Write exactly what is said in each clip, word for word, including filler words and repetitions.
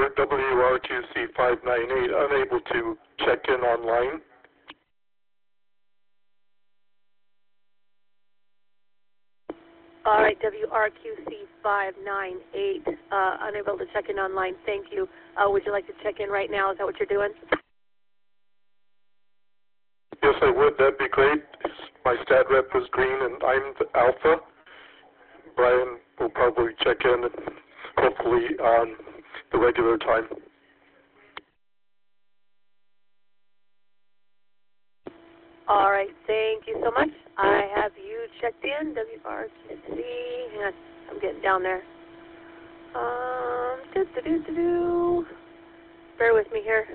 Kimber, W R Q C five nine eight, unable to check in online. All right, W R Q C five nine eight, uh, unable to check in online. Thank you. Uh, would you like to check in right now? Is that what you're doing? Yes, I would. That'd be great. My stat rep was green, and I'm the alpha. Brian will probably check in, hopefully on the regular time. All right, thank you so much. I have you checked in, W R Q C. Hang on, I'm getting down there. Um, do do do do do. Bear with me here.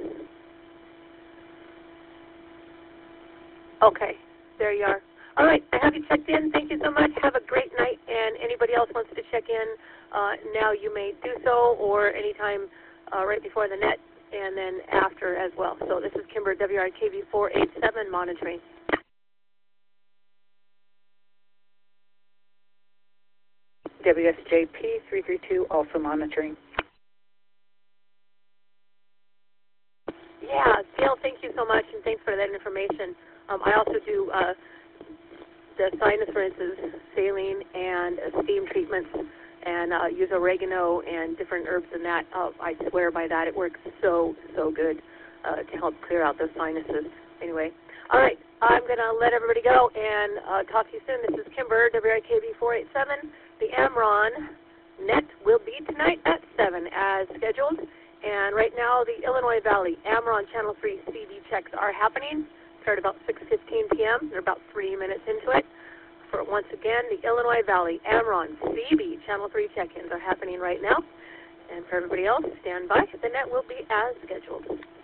Okay, there you are. All right, I have you checked in. Thank you so much. Have a great night. And anybody else wants to check in, uh, now you may do so, or anytime uh, right before the net, and then after as well. So this is Kimber, W R K V four eight seven monitoring. W S J P three three two also monitoring. Yeah, Gail, thank you so much, and thanks for that information. Um, I also do uh, the sinus rinses, saline, and uh, steam treatments, and uh, use oregano and different herbs in that. Uh, I swear by that. It works so, so good uh, to help clear out those sinuses. Anyway, all right, I'm going to let everybody go and uh, talk to you soon. This is Kimber, W R K V four eight seven. The Amron net will be tonight at seven as scheduled. And right now, the Illinois Valley Amron Channel three C B checks are happening. Start about six fifteen p m They're about three minutes into it. For once again, the Illinois Valley Amron C B Channel three check-ins are happening right now. And for everybody else, stand by. The net will be as scheduled.